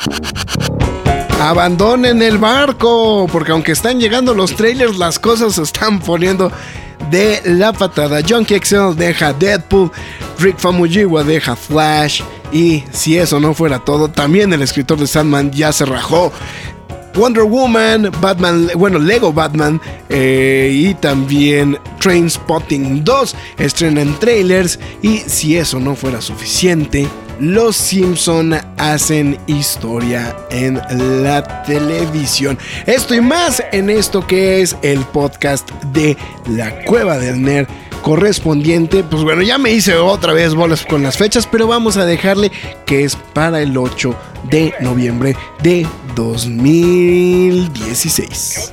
Abandonen el barco, porque aunque están llegando los trailers, las cosas se están poniendo de la patada. Junkie XL deja Deadpool, Rick Famuyiwa deja Flash, y si eso no fuera todo, también el escritor de Sandman ya se rajó. Wonder Woman, Batman, Lego Batman y también Trainspotting 2 estrenan trailers, y si eso no fuera suficiente, Los Simpson hacen historia en la televisión. Esto y más en esto que es el podcast de La Cueva del Nerd correspondiente. Pues bueno, ya me hice otra vez bolas con las fechas, pero vamos a dejarle que es para el 8 de noviembre de 2016.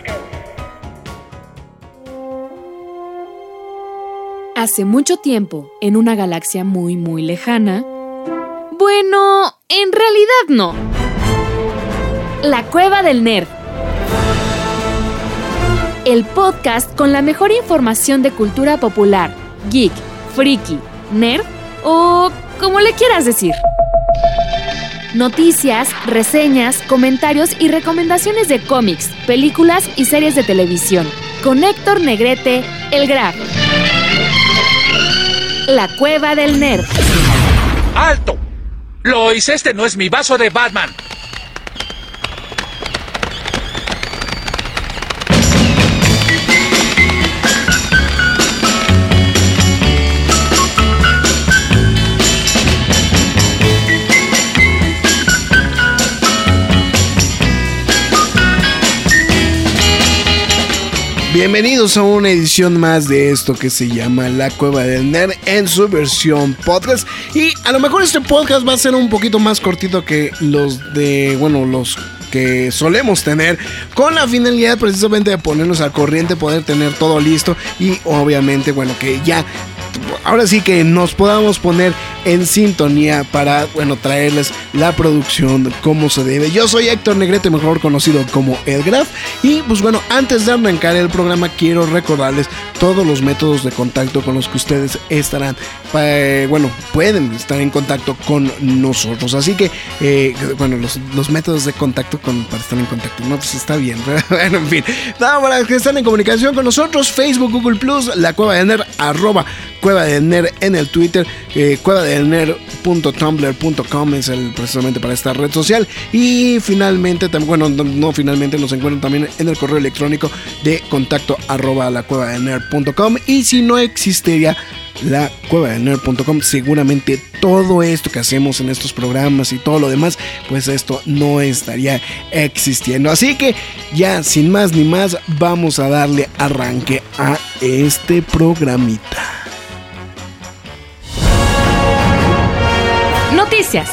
Hace mucho tiempo, en una galaxia muy muy lejana, bueno, en realidad no. La Cueva del Nerd. El podcast con la mejor información de cultura popular, geek, friki, nerd o como le quieras decir. Noticias, reseñas, comentarios y recomendaciones de cómics, películas y series de televisión. Con Héctor Negrete, el Graf. La Cueva del Nerd. ¡Alto! Lois, este no es mi vaso de Batman. Bienvenidos a una edición más de esto que se llama La Cueva del Nerd en su versión podcast. Y a lo mejor este podcast va a ser un poquito más cortito que los que solemos tener, con la finalidad precisamente de ponernos al corriente, poder tener todo listo y obviamente, que ya ahora sí que nos podamos poner en sintonía para, traerles la producción como se debe. Yo soy Héctor Negrete, mejor conocido como El Graf, y antes de arrancar el programa quiero recordarles todos los métodos de contacto con los que ustedes estarán, pueden estar en contacto con nosotros. Así que, los métodos de contacto para estar en contacto, no, pues está bien, pero en fin, para que estén en comunicación con nosotros, Facebook, Google+, La Cueva del Nerd, @Cueva del Nerd en el Twitter, cuevadelnerd.tumblr.com es precisamente para esta red social, y finalmente, nos encuentran también en el correo electrónico de contacto @lacuevadelnerd.com, y si no existiría la cuevadelnerd.com, seguramente todo esto que hacemos en estos programas y todo lo demás, pues esto no estaría existiendo. Así que ya sin más ni más, vamos a darle arranque a este programita. Noticias.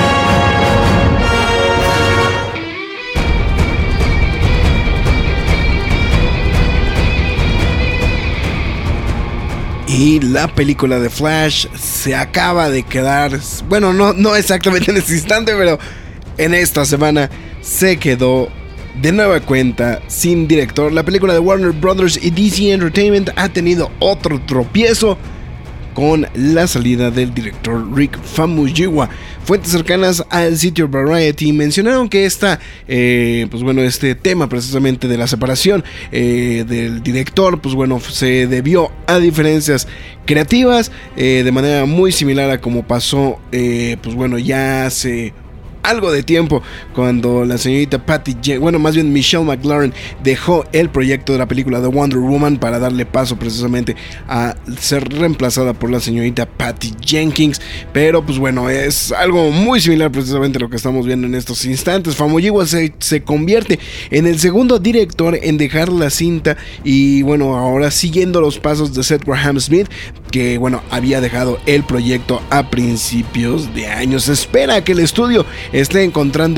Y la película de Flash se acaba de quedar, no exactamente en este instante, pero en esta semana se quedó de nueva cuenta sin director. La película de Warner Brothers y DC Entertainment ha tenido otro tropiezo con la salida del director Rick Famuyiwa. Fuentes cercanas al sitio Variety mencionaron que este tema precisamente de la separación del director, se debió a diferencias creativas, de manera muy similar a como pasó, ya hace algo de tiempo, cuando la señorita Michelle McLaren dejó el proyecto de la película de Wonder Woman para darle paso precisamente a ser reemplazada por la señorita Patty Jenkins. Pero es algo muy similar precisamente a lo que estamos viendo en estos instantes. Famuyiwa se convierte en el segundo director en dejar la cinta, y ahora siguiendo los pasos de Seth Graham Smith, que había dejado el proyecto a principios de año. Se espera que el estudio esté encontrando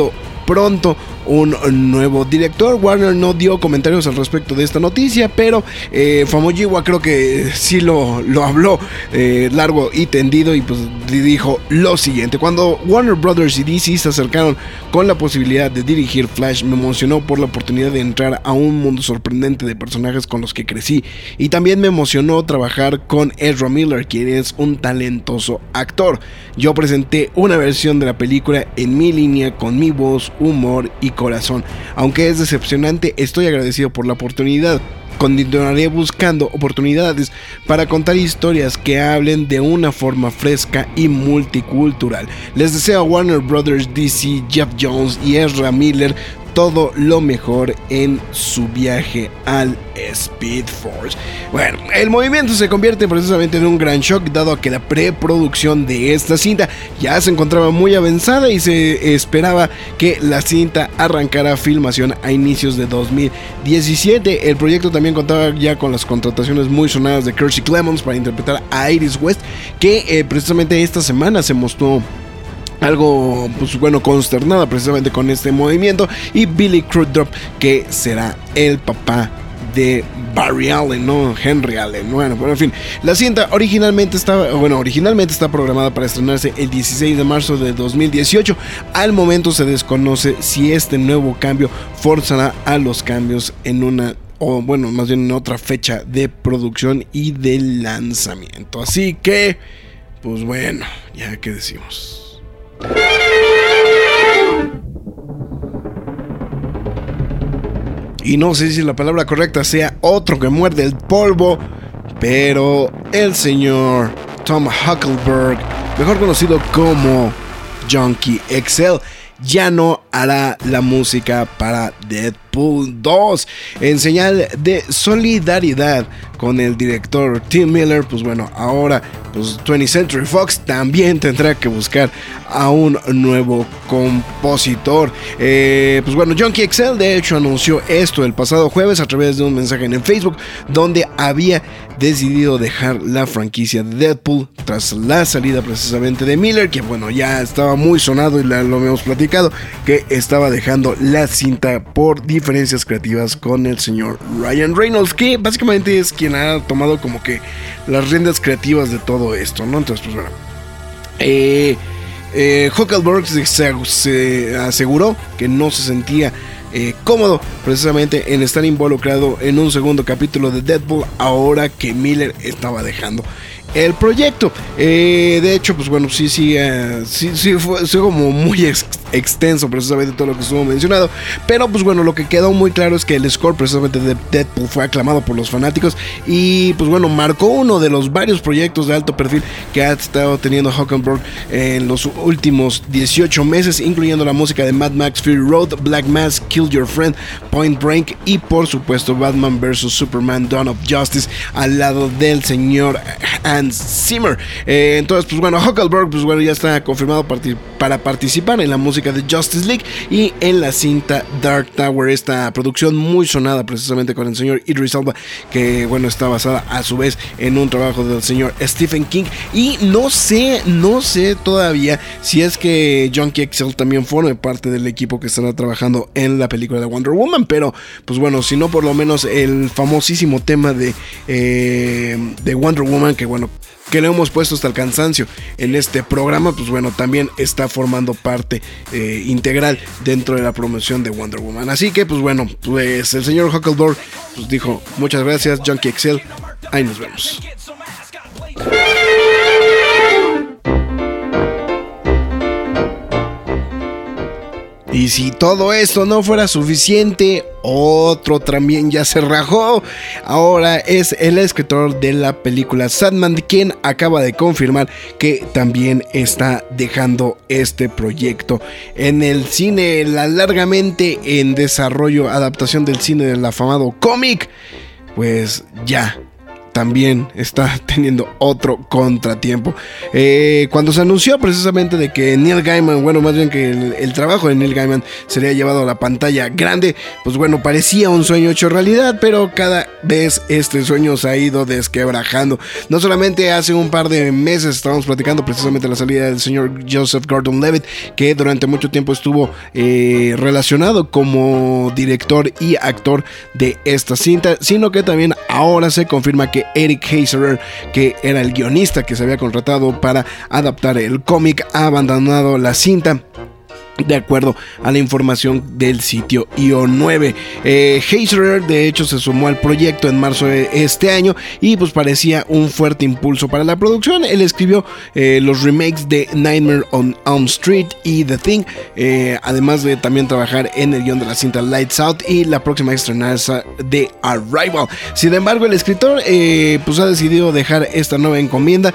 pronto un nuevo director. Warner no dio comentarios al respecto de esta noticia, pero Famuyiwa creo que sí lo habló largo y tendido, y pues dijo lo siguiente: cuando Warner Brothers y DC se acercaron con la posibilidad de dirigir Flash, me emocionó por la oportunidad de entrar a un mundo sorprendente de personajes con los que crecí, y también me emocionó trabajar con Ezra Miller, quien es un talentoso actor. Yo presenté una versión de la película en mi línea, con mi voz, humor y corazón. Aunque es decepcionante, estoy agradecido por la oportunidad. Continuaré buscando oportunidades para contar historias que hablen de una forma fresca y multicultural. Les deseo a Warner Brothers, DC, Jeff Jones y Ezra Miller todo lo mejor en su viaje al Speed Force. Bueno, el movimiento se convierte precisamente en un gran shock, dado que la preproducción de esta cinta ya se encontraba muy avanzada y se esperaba que la cinta arrancara filmación a inicios de 2017. El proyecto también contaba ya con las contrataciones muy sonadas de Kiersey Clemons para interpretar a Iris West, que precisamente esta semana se mostró algo, pues bueno, consternada precisamente con este movimiento, y Billy Crudup, que será el papá de Barry Allen, no Henry Allen. Bueno, pero en fin, la cinta originalmente está programada para estrenarse el 16 de marzo de 2018. Al momento se desconoce si este nuevo cambio forzará a los cambios en una, o bueno, más bien en otra fecha de producción y de lanzamiento. Así que, pues bueno, ya que decimos. Y no sé si la palabra correcta sea otro que muerde el polvo, pero el señor Tom Huckleberg, mejor conocido como Junkie XL, ya no hará la música para Deadpool 2. En señal de solidaridad con el director Tim Miller, pues bueno, ahora pues 20th Century Fox también tendrá que buscar a un nuevo compositor. Pues bueno, Junkie XL de hecho anunció esto el pasado jueves a través de un mensaje en Facebook, donde había decidido dejar la franquicia de Deadpool tras la salida precisamente de Miller, que bueno, ya estaba muy sonado y lo hemos platicado, que estaba dejando la cinta por diferencias creativas con el señor Ryan Reynolds, que básicamente es quien ha tomado como que las riendas creativas de todo esto, ¿no? Entonces, pues bueno, Huckleberg se aseguró que no se sentía cómodo precisamente en estar involucrado en un segundo capítulo de Deadpool ahora que Miller estaba dejando el proyecto. De hecho, pues bueno, sí fue como muy extenso precisamente todo lo que estuvo mencionado, pero pues bueno, lo que quedó muy claro es que el score precisamente de Deadpool fue aclamado por los fanáticos y pues bueno, marcó uno de los varios proyectos de alto perfil que ha estado teniendo Huckleberg en los últimos 18 meses, incluyendo la música de Mad Max Fury Road, Black Mass, Kill Your Friend, Point Break y por supuesto Batman vs Superman Dawn of Justice al lado del señor Hans Zimmer. Entonces pues bueno, Huckleberg pues bueno, ya está confirmado para participar en la música de Justice League y en la cinta Dark Tower, esta producción muy sonada precisamente con el señor Idris Elba, que bueno, está basada a su vez en un trabajo del señor Stephen King. Y no sé todavía si es que Junkie XL también forme parte del equipo que estará trabajando en la película de Wonder Woman, pero pues bueno, si no, por lo menos el famosísimo tema de Wonder Woman, que bueno, que le hemos puesto hasta el cansancio en este programa, pues bueno, también está formando parte integral dentro de la promoción de Wonder Woman. Así que pues bueno, pues el señor Huckleberg pues dijo muchas gracias Junkie XL, ahí nos vemos. Y si todo esto no fuera suficiente, otro también ya se rajó. Ahora es el escritor de la película Sandman, quien acaba de confirmar que también está dejando este proyecto en el cine. La largamente en desarrollo adaptación del cine del afamado cómic, pues ya también está teniendo otro contratiempo. Cuando se anunció precisamente de que Neil Gaiman, bueno, más bien que el trabajo de Neil Gaiman sería llevado a la pantalla grande, pues bueno, parecía un sueño hecho realidad, pero cada vez este sueño se ha ido desquebrajando. No solamente hace un par de meses estábamos platicando precisamente la salida del señor Joseph Gordon-Levitt, que durante mucho tiempo estuvo relacionado como director y actor de esta cinta, sino que también ahora se confirma que Eric Heiserer, que era el guionista que se había contratado para adaptar el cómic, ha abandonado la cinta, de acuerdo a la información del sitio IO9. Heiserer de hecho se sumó al proyecto en marzo de este año y pues parecía un fuerte impulso para la producción. Él escribió los remakes de Nightmare on Elm Street y The Thing, además de también trabajar en el guión de la cinta Lights Out y la próxima estrenanza de Arrival. Sin embargo, el escritor pues ha decidido dejar esta nueva encomienda,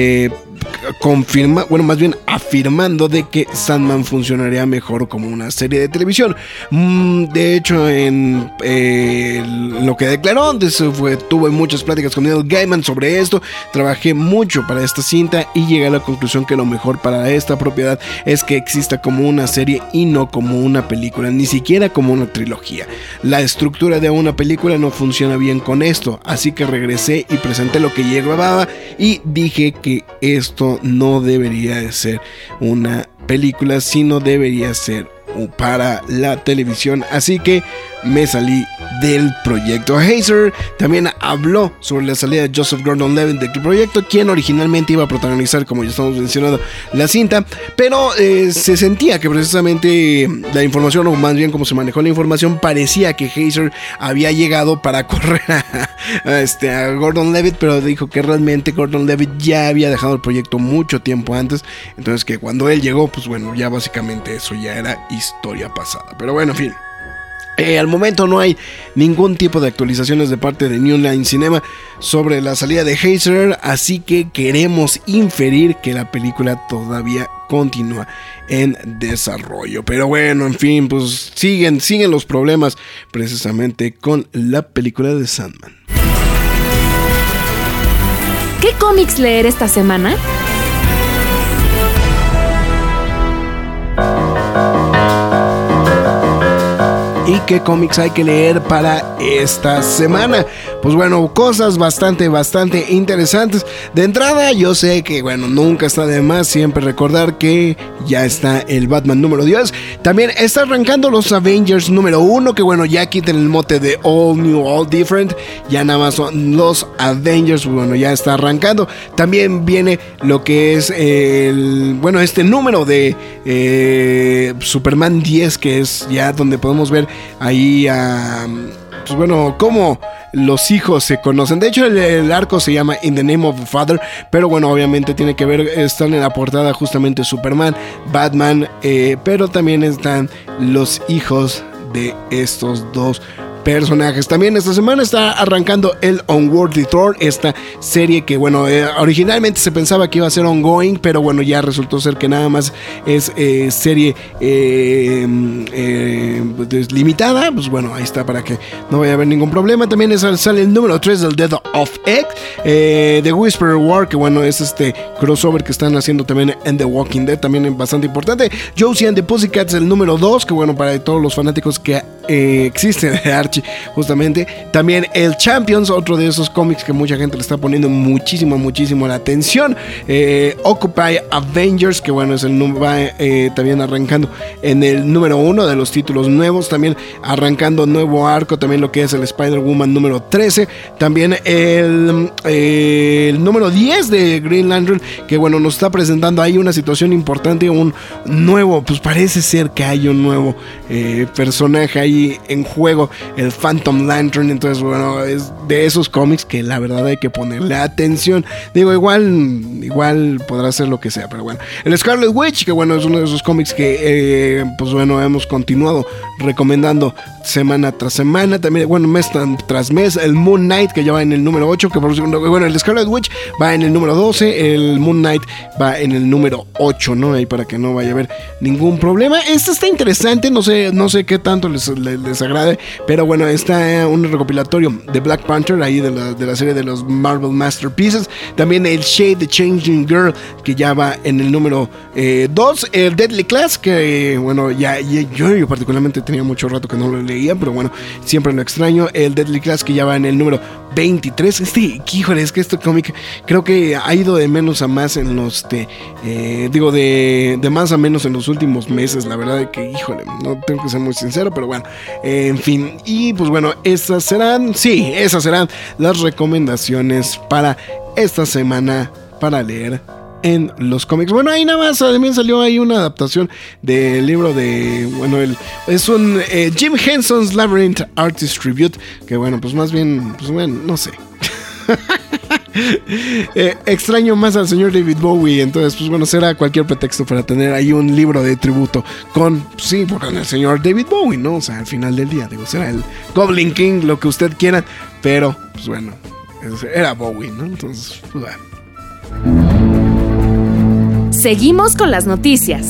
afirmando de que Sandman funcionaría mejor como una serie de televisión. De hecho, en lo que declaró, tuve muchas pláticas con Neil Gaiman sobre esto, trabajé mucho para esta cinta y llegué a la conclusión que lo mejor para esta propiedad es que exista como una serie y no como una película, ni siquiera como una trilogía. La estructura de una película no funciona bien con esto, así que regresé y presenté lo que llevaba y dije que esto no debería de ser una película, sino debería ser para la televisión, así que me salí del proyecto. Heiser también habló sobre la salida de Joseph Gordon-Levitt del proyecto, quien originalmente iba a protagonizar, como ya estamos mencionando, la cinta, pero se sentía que precisamente la información, o más bien como se manejó la información, parecía que Heiser había llegado para correr a Gordon-Levitt, pero dijo que realmente Gordon-Levitt ya había dejado el proyecto mucho tiempo antes, entonces que cuando él llegó, pues bueno, ya básicamente eso ya era historia pasada. Pero bueno, en fin. Al momento no hay ningún tipo de actualizaciones de parte de New Line Cinema sobre la salida de Heiser, así que queremos inferir que la película todavía continúa en desarrollo. Pero bueno, en fin, pues siguen los problemas precisamente con la película de Sandman. ¿Qué cómics leer esta semana? ¿Y qué cómics hay que leer para esta semana? Pues bueno, cosas bastante interesantes. De entrada, yo sé que bueno, nunca está de más siempre recordar que ya está el Batman número 10. También está arrancando los Avengers número 1, que bueno, ya quiten el mote de All New, All Different. Ya nada más son los Avengers, bueno, ya está arrancando. También viene lo que es este número de Superman 10, que es ya donde podemos ver ahí pues bueno, cómo los hijos se conocen. De hecho, el arco se llama In the Name of the Father, pero bueno, obviamente tiene que ver, están en la portada justamente Superman, Batman, pero también están los hijos de estos dos personajes. También esta semana está arrancando el Unworthy Thor, esta serie que bueno, originalmente se pensaba que iba a ser ongoing, pero bueno, ya resultó ser que nada más es serie limitada. Pues bueno, ahí está para que no vaya a haber ningún problema. También sale el número 3 del Death of Egg, The Whisperer War, que bueno, es este crossover que están haciendo también en The Walking Dead, también es bastante importante. Josie and the Pussycats, el número 2, que bueno, para todos los fanáticos que existen de Archie, justamente. También el Champions, otro de esos cómics que mucha gente le está poniendo muchísimo la atención. Occupy Avengers, que bueno, es va también arrancando en el número 1 de los títulos nuevos. También arrancando nuevo arco, también lo que es el Spider-Woman número 13. También el número 10 de Green Lantern, que bueno, nos está presentando ahí una situación importante, un nuevo, pues parece ser que hay un nuevo personaje ahí en juego, el Phantom Lantern. Entonces bueno, es de esos cómics que la verdad hay que ponerle atención. Digo, igual podrá ser lo que sea, pero bueno. El Scarlet Witch, que bueno, es uno de esos cómics que pues bueno, hemos continuado recomendando semana tras semana, también, bueno, mes tras mes. El Moon Knight, que ya va en el número 8, que bueno, el Scarlet Witch va en el número 12, el Moon Knight va en el número 8, ¿no? Ahí para que no vaya a haber ningún problema. Este está interesante, no sé qué tanto les agrade, pero bueno, está un recopilatorio de Black Panther, ahí de la serie de los Marvel Masterpieces. También el Shade, The Changing Girl, que ya va en el número 2. El Deadly Class, que bueno, yo particularmente tenía mucho rato que no lo leía, pero bueno, siempre lo extraño. El Deadly Class, que ya va en el número 23. Híjole, es que este cómic creo que ha ido de menos a más en los de más a menos en los últimos meses. La verdad es que, híjole, no tengo que ser muy sincero, pero bueno, en fin. Y pues bueno, esas serán las recomendaciones para esta semana para leer en los cómics. Bueno, ahí nada más también salió ahí una adaptación del libro de, bueno, es un Jim Henson's Labyrinth Artist Tribute, que bueno, pues más bien, pues bueno, no sé. Extraño más al señor David Bowie, entonces pues bueno, será cualquier pretexto para tener ahí un libro de tributo con el señor David Bowie, ¿no? O sea, al final del día, digo, será el Goblin King, lo que usted quiera, pero pues bueno, era Bowie, ¿no? Entonces, pues bueno. Seguimos con las noticias.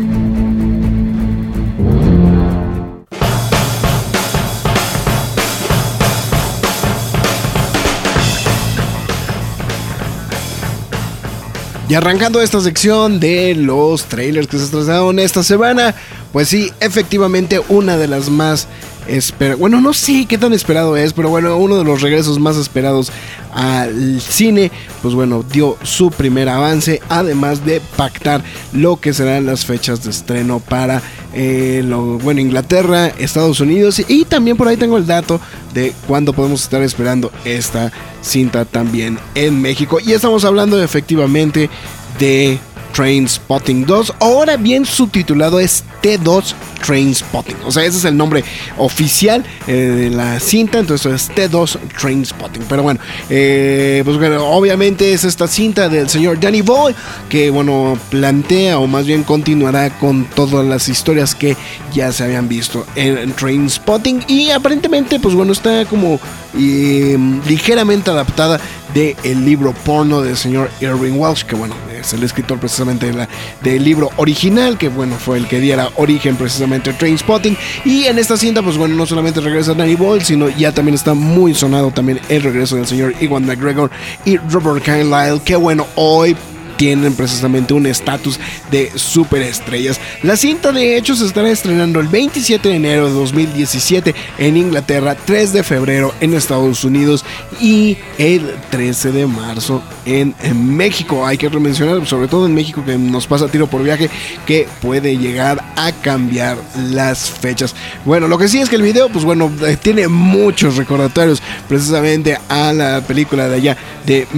Y arrancando esta sección de los trailers que se estrenaron esta semana, pues sí, efectivamente una de las más bueno, no sé qué tan esperado es, pero bueno, uno de los regresos más esperados al cine, pues bueno, dio su primer avance, además de pactar lo que serán las fechas de estreno para Inglaterra, Estados Unidos, y también por ahí tengo el dato de cuándo podemos estar esperando esta cinta también en México. Y estamos hablando efectivamente de Trainspotting 2, ahora bien subtitulado es T2 Trainspotting, o sea, ese es el nombre oficial de la cinta, entonces es T2 Trainspotting. Pero bueno, pues bueno, obviamente es esta cinta del señor Danny Boyle, que bueno, plantea o más bien continuará con todas las historias que ya se habían visto en Trainspotting, y aparentemente pues bueno, está como ligeramente adaptada del libro porno del señor Irving Welsh, que bueno, es el escritor precisamente del libro original, que bueno, fue el que diera origen precisamente a Trainspotting. Y en esta cinta pues bueno, no solamente regresa Danny Boyle, sino ya también está muy sonado también el regreso del señor Ewan McGregor y Robert Carlyle, que bueno, hoy tienen precisamente un estatus de superestrellas. La cinta de hecho se estará estrenando el 27 de enero de 2017 en Inglaterra, 3 de febrero en Estados Unidos y el 13 de marzo en México. Hay que mencionar, sobre todo en México, que nos pasa tiro por viaje, que puede llegar a cambiar las fechas. Bueno, lo que sí es que el video, pues bueno, tiene muchos recordatorios precisamente a la película de allá de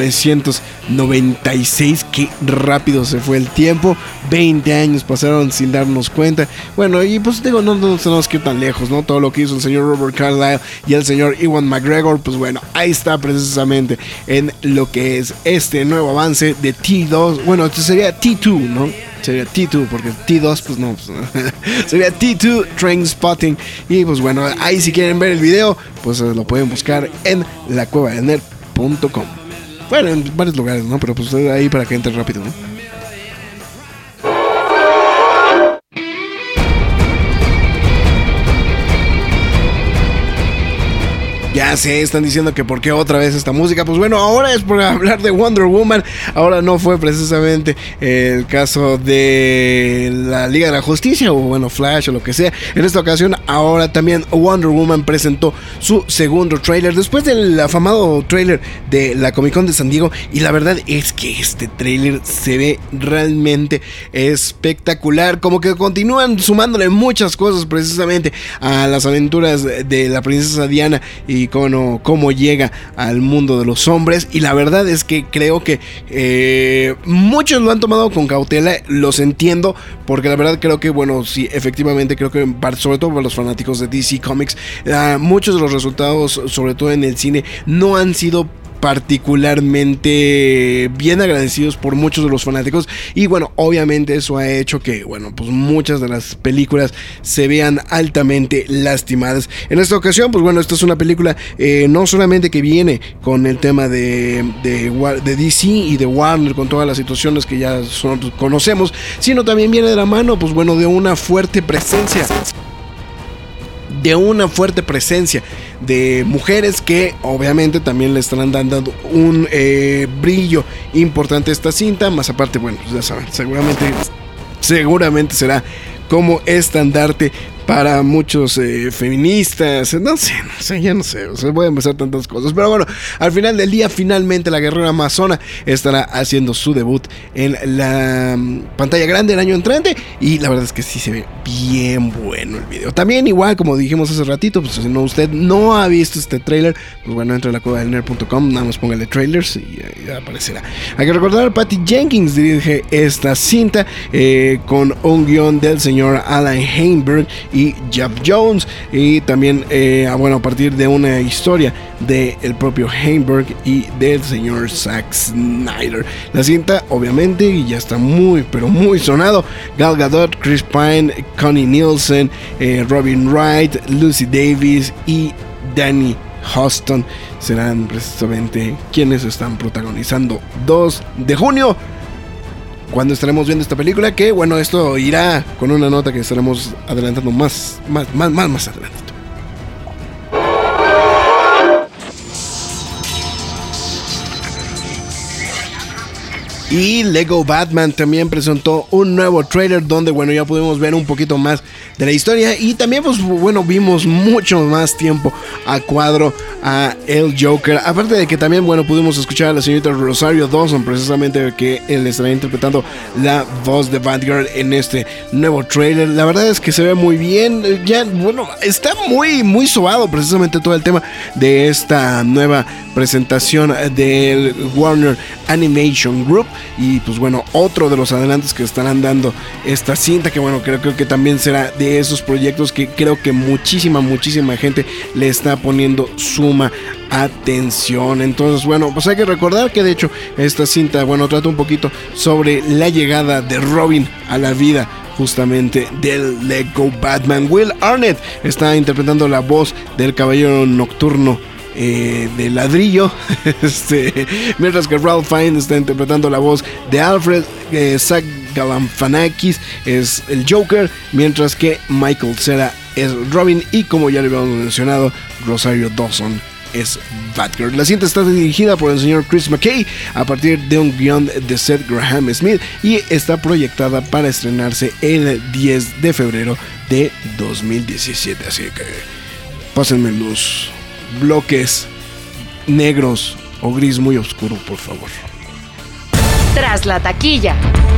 1996. Qué rápido se fue el tiempo, 20 años pasaron sin darnos cuenta. Bueno, y pues digo, no tenemos que ir tan lejos, ¿no? Todo lo que hizo el señor Robert Carlyle y el señor Ewan McGregor, pues bueno, ahí está precisamente en lo que es este nuevo avance de T2. Bueno, esto sería T2, ¿no? Sería T2, porque T2 pues no, sería T2 Trainspotting. Y pues bueno, ahí si quieren ver el video, pues lo pueden buscar en lacuevadelnerd.com. Bueno, en varios lugares, ¿no? Pero pues ahí para que entre rápido, ¿no? Ya sé, están diciendo que por qué otra vez esta música. Pues bueno, ahora es por hablar de Wonder Woman. Ahora no fue precisamente el caso de la Liga de la Justicia o bueno, Flash o lo que sea. En esta ocasión, ahora también Wonder Woman presentó su segundo tráiler después del afamado tráiler de la Comic Con de San Diego. Y la verdad es que este tráiler se ve realmente espectacular. Como que continúan sumándole muchas cosas precisamente a las aventuras de la princesa Diana y cómo llega al mundo de los hombres. Y la verdad es que creo que muchos lo han tomado con cautela, los entiendo, porque la verdad creo que bueno, sí, efectivamente creo que sobre todo para los fanáticos de DC Comics, muchos de los resultados, sobre todo en el cine, no han sido particularmente bien agradecidos por muchos de los fanáticos. Y bueno, obviamente eso ha hecho que, bueno, pues muchas de las películas se vean altamente lastimadas. En esta ocasión, pues bueno, esta es una película no solamente que viene con el tema de DC y de Warner, con todas las situaciones que ya conocemos, sino también viene de la mano, pues bueno, de una fuerte presencia de mujeres que obviamente también le estarán dando un brillo importante a esta cinta. Más aparte, bueno, pues ya saben, seguramente será como estandarte para muchos feministas, no sé, ya no sé, o sea, voy a empezar tantas cosas, pero bueno, al final del día, finalmente la guerrera amazona estará haciendo su debut en la pantalla grande el año entrante, y la verdad es que sí se ve bien bueno el video. También, igual como dijimos hace ratito, pues si usted no ha visto este trailer, pues bueno, entra a lacuevadelnerd.com, nada más póngale trailers y ya aparecerá. Hay que recordar, Patty Jenkins dirige esta cinta con un guión del señor Alan Heinberg y Jeff Jones, y también bueno, a partir de una historia del propio Heinberg y del señor Zack Snyder. La cinta, obviamente, ya está muy, pero muy sonado. Gal Gadot, Chris Pine, Connie Nielsen, Robin Wright, Lucy Davis y Danny Huston serán precisamente quienes están protagonizando 2 de junio. Cuando estaremos viendo esta película, que bueno, esto irá con una nota que estaremos adelantando más adelante. Y Lego Batman también presentó un nuevo trailer donde, bueno, ya pudimos ver un poquito más de la historia, y también, pues bueno, vimos mucho más tiempo a cuadro a el Joker, aparte de que también, bueno, pudimos escuchar a la señorita Rosario Dawson, precisamente, que él estará interpretando la voz de Batgirl en este nuevo trailer. La verdad es que se ve muy bien, ya, bueno, está muy sobado precisamente todo el tema de esta nueva presentación del Warner Animation Group. Y pues bueno, otro de los adelantos que estarán dando esta cinta, que bueno, creo que también será de esos proyectos que creo que muchísima gente le está poniendo suma atención. Entonces, bueno, pues hay que recordar que de hecho esta cinta, bueno, trata un poquito sobre la llegada de Robin a la vida justamente del Lego Batman. Will Arnett está interpretando la voz del Caballero Nocturno de ladrillo, mientras que Ralph Fiennes está interpretando la voz de Alfred. Zach Galifianakis es el Joker, mientras que Michael Cera es Robin, y como ya le habíamos mencionado, Rosario Dawson es Batgirl. La cinta está dirigida por el señor Chris McKay a partir de un guión de Seth Graham Smith y está proyectada para estrenarse el 10 de febrero de 2017, así que pásenme los bloques negros o gris muy oscuro, por favor. Tras la taquilla.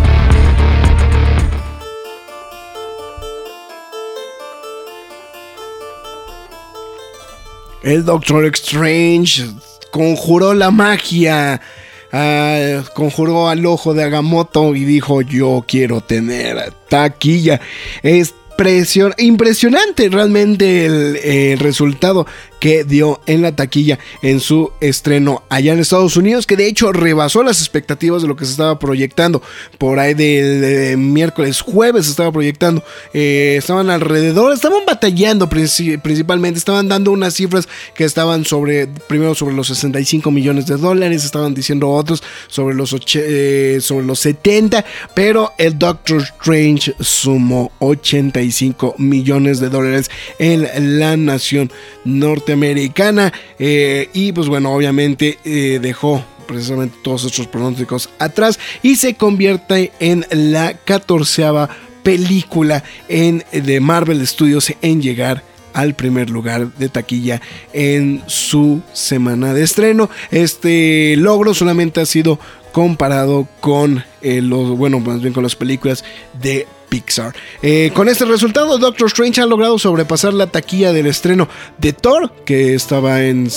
El Doctor Strange conjuró la magia, conjuró al ojo de Agamotto y dijo: yo quiero tener taquilla. Es impresionante realmente el resultado que dio en la taquilla en su estreno allá en Estados Unidos, que de hecho rebasó las expectativas de lo que se estaba proyectando. Por ahí del miércoles, jueves se estaba proyectando, estaban batallando principalmente, estaban dando unas cifras que estaban primero sobre los $65 millones, estaban diciendo otros sobre los 70, pero el Doctor Strange sumó $85 millones en la nación norteamericana, y pues bueno, obviamente dejó precisamente todos estos pronósticos atrás y se convierte en la 14ª película de Marvel Studios en llegar al primer lugar de taquilla en su semana de estreno. Este logro solamente ha sido comparado con más bien con las películas de Pixar. Con este resultado, Doctor Strange ha logrado sobrepasar la taquilla del estreno de Thor, que estaba en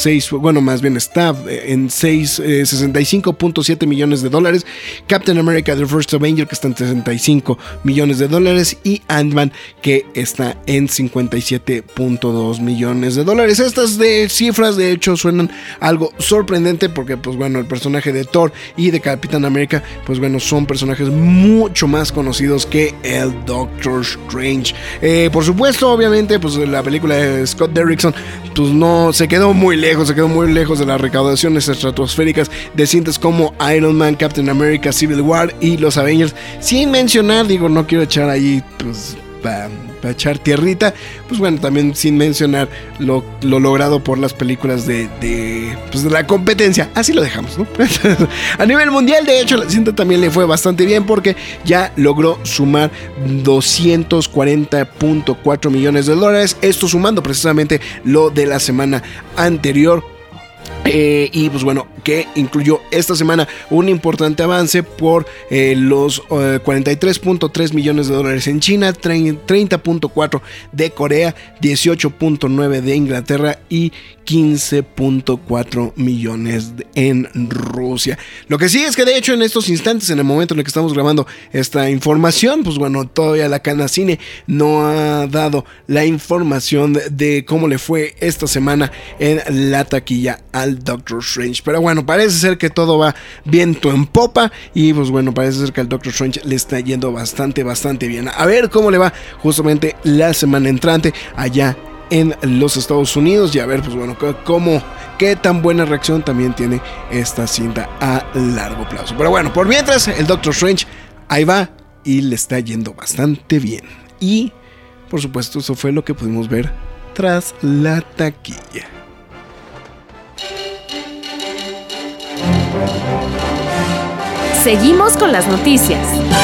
65.7 millones de dólares, Captain America The First Avenger, que está en 65 millones de dólares, y Ant-Man, que está en 57.2 millones de dólares. Estas cifras de hecho suenan algo sorprendente porque pues bueno, el personaje de Thor y de Capitán América pues bueno, son personajes mucho más conocidos que el Doctor Strange. Por supuesto, obviamente pues la película de Scott Derrickson pues no se quedó muy lejos de las recaudaciones estratosféricas de cintas como Iron Man, Captain America, Civil War y los Avengers, sin mencionar, digo, no quiero echar ahí pues para echar tierrita, pues bueno, también sin mencionar lo logrado por las películas de la competencia. Así lo dejamos, ¿no? A nivel mundial, de hecho, la cinta también le fue bastante bien porque ya logró sumar 240.4 millones de dólares, esto sumando precisamente lo de la semana anterior. Y pues bueno, que incluyó esta semana un importante avance por los 43.3 millones de dólares en China, 30.4 de Corea, 18.9 de Inglaterra y 15.4 millones en Rusia. Lo que sí es que de hecho en estos instantes, en el momento en el que estamos grabando esta información, pues bueno, todavía la Cadena Cine no ha dado la información de cómo le fue esta semana en la taquilla al Doctor Strange. Pero bueno, parece ser que todo va viento en popa y pues bueno, parece ser que al Doctor Strange le está yendo bastante bien. A ver cómo le va justamente la semana entrante allá en los Estados Unidos y a ver pues bueno, qué tan buena reacción también tiene esta cinta a largo plazo. Pero bueno, por mientras el Doctor Strange ahí va y le está yendo bastante bien. Y por supuesto eso fue lo que pudimos ver tras la taquilla. Seguimos con las noticias.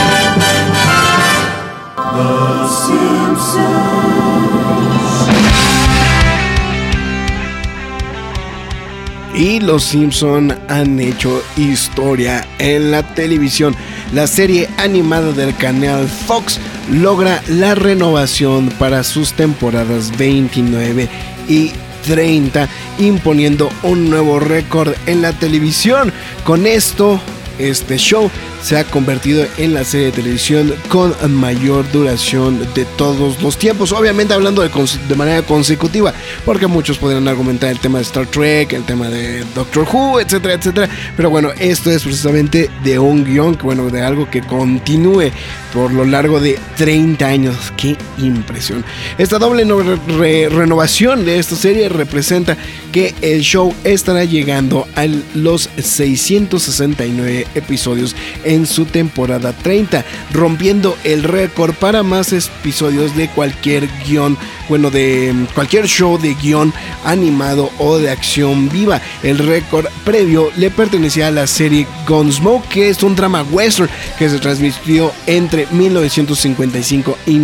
Y los Simpson han hecho historia en la televisión. La serie animada del canal Fox logra la renovación para sus temporadas 29 y 30, imponiendo un nuevo récord en la televisión. Con esto, este show se ha convertido en la serie de televisión con mayor duración de todos los tiempos. Obviamente hablando de manera consecutiva, porque muchos podrían argumentar el tema de Star Trek, el tema de Doctor Who, etcétera, etcétera. Pero bueno, esto es precisamente de un guión, bueno, de algo que continúe por lo largo de 30 años. ¡Qué impresión! Esta doble renovación de esta serie representa que el show estará llegando a los 669 episodios en su temporada 30, rompiendo el récord para más episodios de cualquier guión, bueno, de cualquier show de guión animado o de acción viva. El récord previo le pertenecía a la serie Gunsmoke, que es un drama western que se transmitió entre 1955 y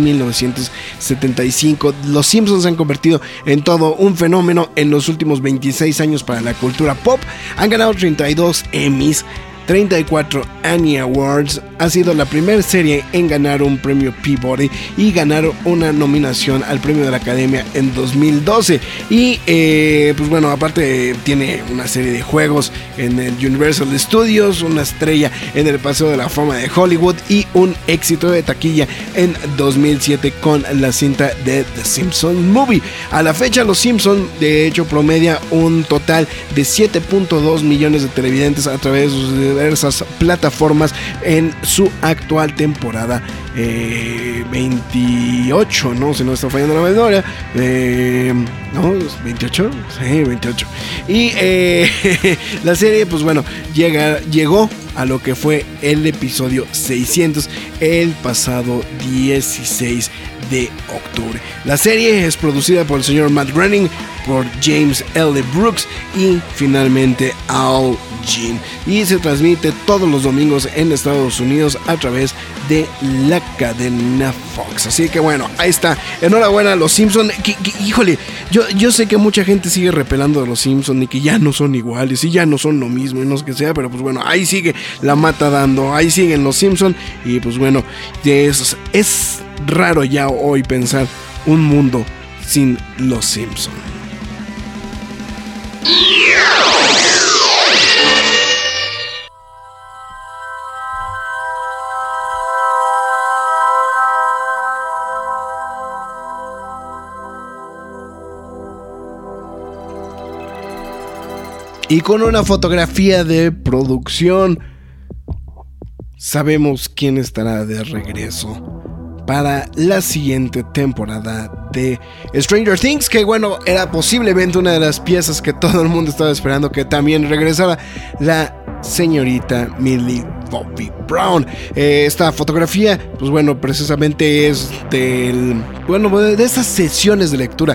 1975. Los Simpsons se han convertido en todo un fenómeno en los últimos 26 años para la cultura pop. Han ganado 32 Emmys, 34 Annie Awards, ha sido la primera serie en ganar un premio Peabody y ganar una nominación al premio de la Academia en 2012. Y pues bueno, aparte tiene una serie de juegos en el Universal Studios, una estrella en el Paseo de la Fama de Hollywood y un éxito de taquilla en 2007 con la cinta de The Simpsons Movie. A la fecha, Los Simpsons de hecho promedia un total de 7.2 millones de televidentes a través de sus diversas plataformas en su actual temporada 28, ¿no? Si no está fallando la memoria, ¿no? ¿28? Sí, 28. Y la serie, pues bueno, llegó a lo que fue el episodio 600 el pasado 16 de octubre. La serie es producida por el señor Matt Groening, por James L. Brooks y finalmente Al Jean, y se transmite todos los domingos en Estados Unidos a través de la cadena Fox. Así que bueno, ahí está. Enhorabuena a los Simpsons. Híjole, yo sé que mucha gente sigue repelando a los Simpsons y que ya no son iguales y ya no son lo mismo y no sé qué sea, pero pues bueno, ahí sigue la mata dando, ahí siguen los Simpsons y pues bueno, es raro ya hoy pensar un mundo sin los Simpsons. Y con una fotografía de producción, sabemos quién estará de regreso para la siguiente temporada de Stranger Things, que bueno, era posiblemente una de las piezas que todo el mundo estaba esperando que también regresara, la señorita Millie Bobby Brown. Esta fotografía, pues bueno, precisamente es de esas sesiones de lectura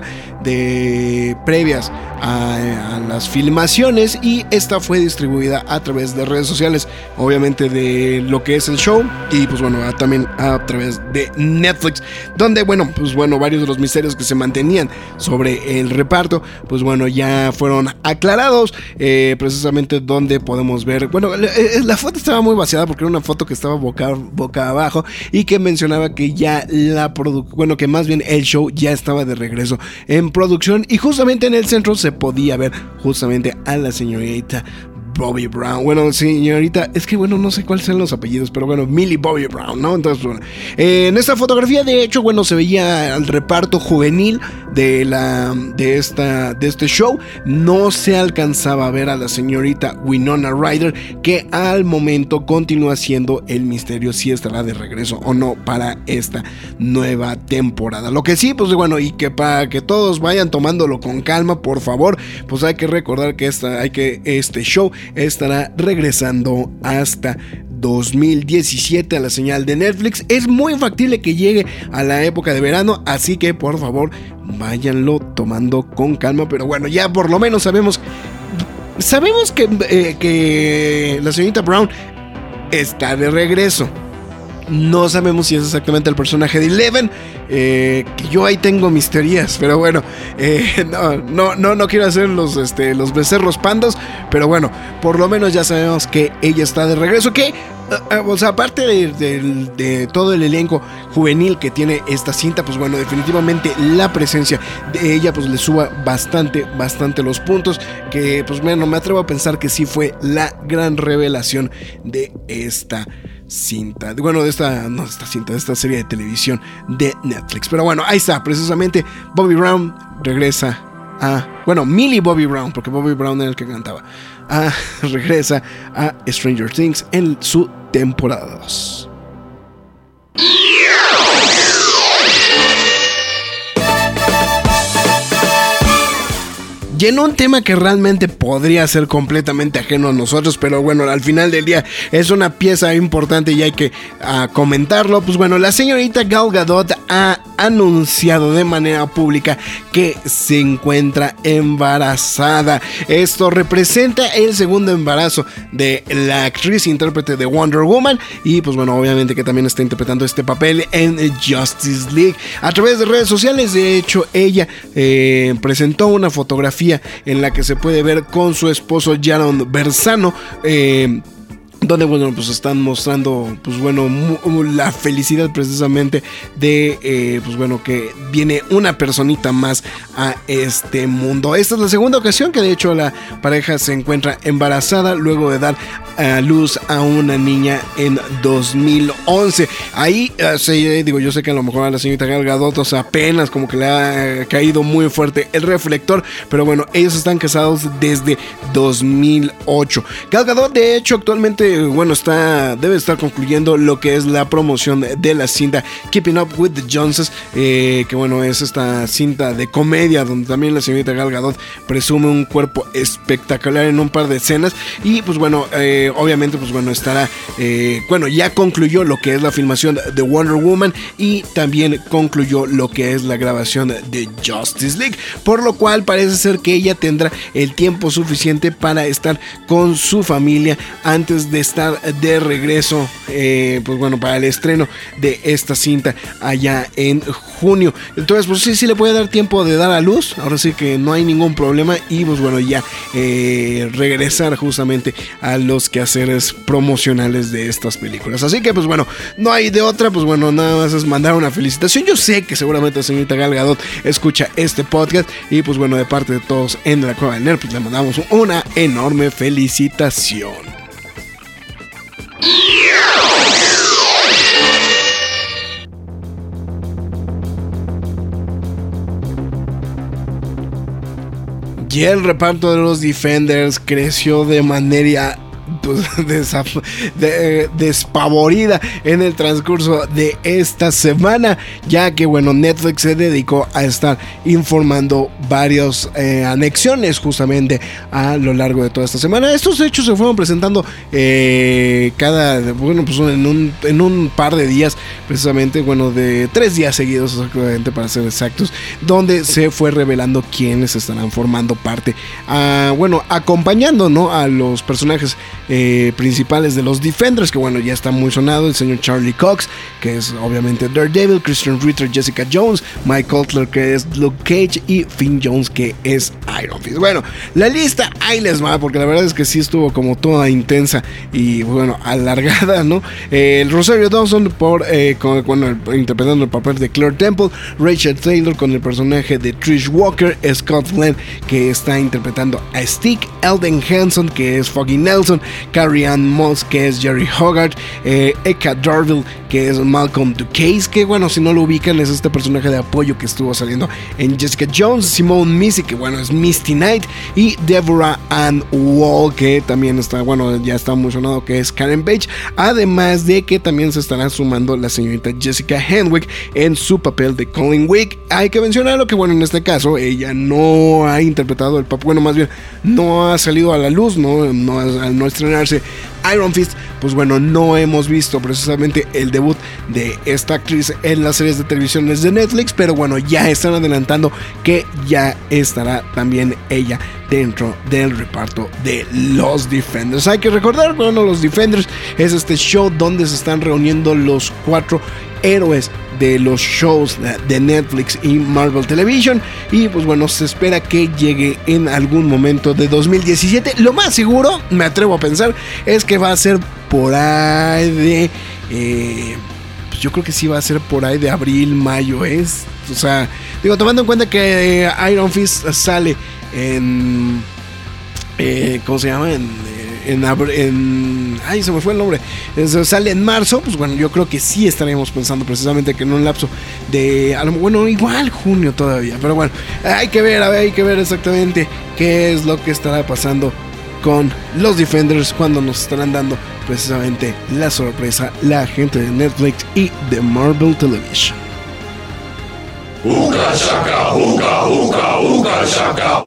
previas a las filmaciones, y esta fue distribuida a través de redes sociales, obviamente de lo que es el show, y pues bueno, también a través de Netflix, donde varios de los misterios que se mantenían sobre el reparto, pues bueno, ya fueron aclarados, precisamente donde podemos ver, la foto estaba muy vaciada porque era una foto que estaba boca abajo y que mencionaba que ya que más bien el show ya estaba de regreso en producción, y justamente en el centro se podía ver justamente a la señorita Bobby Brown. Bueno, señorita, es que no sé cuáles son los apellidos, pero Millie Bobby Brown, ¿no? Entonces, en esta fotografía, de hecho, se veía al reparto juvenil de este show. No se alcanzaba a ver a la señorita Winona Ryder, que al momento continúa siendo el misterio si estará de regreso o no para esta nueva temporada. Lo que sí, y que para que todos vayan tomándolo con calma, por favor, pues hay que recordar que este show estará regresando hasta 2017 a la señal de Netflix. Es muy factible que llegue a la época de verano, así que por favor váyanlo tomando con calma, pero ya por lo menos sabemos que la señorita Brown está de regreso. No sabemos si es exactamente el personaje de Eleven, que yo ahí tengo mis teorías, pero no quiero hacer los becerros pandos, pero por lo menos ya sabemos que ella está de regreso, que aparte de todo el elenco juvenil que tiene esta cinta, pues definitivamente la presencia de ella le suba bastante los puntos, que me atrevo a pensar que sí fue la gran revelación de esta cinta, de esta serie de televisión de Netflix. Pero ahí está, precisamente Bobby Brown regresa Millie Bobby Brown, porque Bobby Brown era el que cantaba, regresa a Stranger Things en su temporada 2. Y en un tema que realmente podría ser completamente ajeno a nosotros, pero al final del día es una pieza importante y hay que comentarlo. La señorita Gal Gadot ha anunciado de manera pública que se encuentra embarazada. Esto representa el segundo embarazo de la actriz intérprete de Wonder Woman, y obviamente que también está interpretando este papel en Justice League. A través de redes sociales, de hecho, ella presentó una fotografía en la que se puede ver con su esposo Jaron Berzano, donde están mostrando la felicidad precisamente de que viene una personita más a este mundo. Esta es la segunda ocasión que de hecho la pareja se encuentra embarazada luego de dar a luz a una niña en 2011. Ahí yo sé que a lo mejor a la señorita Gal Gadot apenas como que le ha caído muy fuerte el reflector, pero ellos están casados desde 2008. Gal Gadot de hecho actualmente bueno, debe estar concluyendo lo que es la promoción de la cinta Keeping Up with the Joneses, que bueno, es esta cinta de comedia donde también la señorita Gal Gadot presume un cuerpo espectacular en un par de escenas. Y pues bueno, obviamente pues bueno, estará, bueno, ya concluyó lo que es la filmación de Wonder Woman y también concluyó lo que es la grabación de Justice League, por lo cual parece ser que ella tendrá el tiempo suficiente para estar con su familia antes de estar de regreso, pues bueno, para el estreno de esta cinta allá en junio. Entonces pues sí le puede dar tiempo de dar a luz, ahora sí que no hay ningún problema, y pues bueno, ya regresar justamente a los quehaceres promocionales de estas películas. Así que pues bueno, no hay de otra, pues bueno, nada más es mandar una felicitación. Yo sé que seguramente la señorita Gal Gadot escucha este podcast, y pues bueno, de parte de todos en la Cueva del Nerd, pues le mandamos una enorme felicitación. Y el reparto de los Defenders creció de manera despavorida en el transcurso de esta semana, ya que bueno, Netflix se dedicó a estar informando varias anexiones justamente a lo largo de toda esta semana. Estos hechos se fueron presentando bueno, pues en un par de días, precisamente, bueno, de 3 días seguidos exactamente, para ser exactos, donde se fue revelando quiénes estarán formando parte, bueno, acompañando, ¿no?, a los personajes principales de los Defenders, que bueno, ya está muy sonado: el señor Charlie Cox, que es obviamente Daredevil, Christian Ritter, Jessica Jones, Mike Cutler, que es Luke Cage, y Finn Jones, que es Iron Fist. Bueno, la lista ahí les va, porque la verdad es que sí estuvo como toda intensa y bueno, alargada, ¿no? El Rosario Dawson interpretando el papel de Claire Temple, Rachel Taylor con el personaje de Trish Walker, Scott Glenn, que está interpretando a Stick, Elden Henson, que es Foggy Nelson, Carrie Ann Moss, que es Jerry Hogarth, Eka Darville, que es Malcolm Ducase, que bueno, si no lo ubican, es este personaje de apoyo que estuvo saliendo en Jessica Jones, Simone Missy, que bueno, es Misty Knight, y Deborah Ann Wall, que también está, bueno, ya está muy sonado, que es Karen Page, además de que también se estará sumando la señorita Jessica Henwick en su papel de Colleen Wick. Hay que mencionarlo que bueno, en este caso ella no ha interpretado el papel, bueno, más bien no ha salido a la luz, al no estrenarse Iron Fist, pues bueno, no hemos visto precisamente el debut de esta actriz en las series de televisión de Netflix, pero bueno, ya están adelantando que ya estará también ella dentro del reparto de los Defenders. Hay que recordar, bueno, los Defenders es este show donde se están reuniendo los 4 héroes de los shows de Netflix y Marvel Television, y pues bueno, se espera que llegue en algún momento de 2017. Lo más seguro, me atrevo a pensar, es que va a ser por ahí de pues yo creo que sí va a ser por ahí de abril, mayo, o sea, digo, tomando en cuenta que Iron Fist sale en ¿cómo se llama? Ay, se me fue el nombre. Sale en marzo, pues bueno, yo creo que sí estaremos pensando precisamente que en un lapso de, bueno, igual junio todavía, pero bueno, hay que ver exactamente qué es lo que estará pasando con los Defenders cuando nos estarán dando precisamente la sorpresa la gente de Netflix y de Marvel Television. Uka shaka, uka, uka, uka shaka.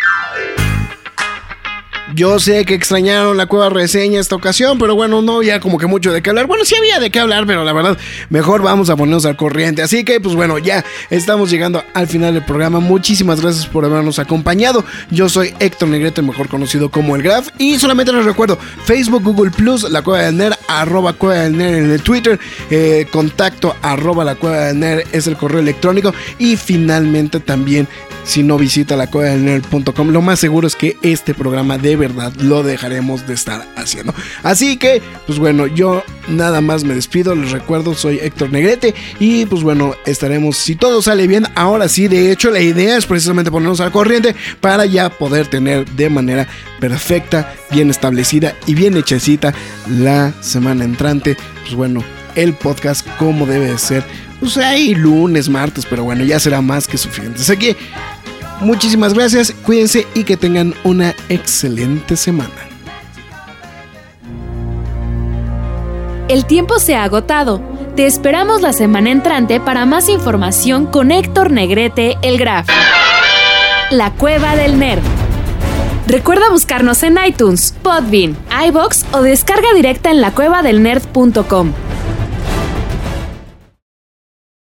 Yo sé que extrañaron la Cueva Reseña esta ocasión, pero bueno, no había como que mucho de qué hablar. Bueno, sí había de qué hablar, pero la verdad, mejor vamos a ponernos al corriente. Así que, pues bueno, ya estamos llegando al final del programa. Muchísimas gracias por habernos acompañado. Yo soy Héctor Negrete, mejor conocido como El Graf. Y solamente les recuerdo, Facebook, Google+, La Cueva del Nerd, @Cueva del Nerd en el Twitter, contacto @La Cueva del Nerd es el correo electrónico. Y finalmente también, si no visita lacuevadelnerd.com, lo más seguro es que este programa de verdad lo dejaremos de estar haciendo. Así que, pues bueno, yo nada más me despido. Les recuerdo, soy Héctor Negrete y pues bueno, estaremos, si todo sale bien, ahora sí, de hecho la idea es precisamente ponernos al corriente para ya poder tener de manera perfecta, bien establecida y bien hechecita la semana entrante, pues bueno, el podcast como debe de ser. Pues ahí lunes, martes, pero bueno, ya será más que suficiente. Así que muchísimas gracias, cuídense y que tengan una excelente semana. el tiempo se ha agotado. Te esperamos la semana entrante para más información con Héctor Negrete, el Graf. La Cueva del Nerd. Recuerda buscarnos en iTunes, Podbean, iVoox o descarga directa en lacuevadelnerd.com.